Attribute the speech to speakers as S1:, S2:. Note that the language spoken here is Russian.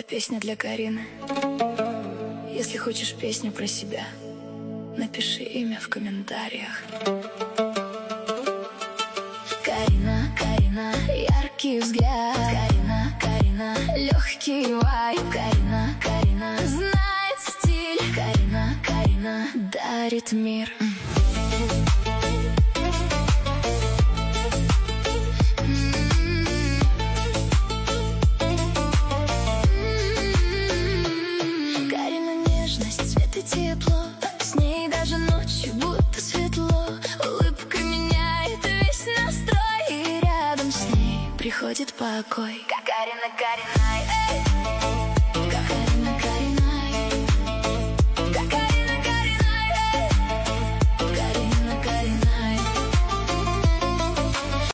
S1: песня для Карины. Если хочешь песню про себя, напиши имя в комментариях. Карина, Карина, яркий взгляд. Карина, Карина, легкий вайб. Карина, Карина, знает стиль. Карина, Карина, дарит мир. Цвет и тепло, с ней даже ночью будто светло. Улыбка меняет весь настрой, и рядом с ней приходит покой. Карина, Карина, эй.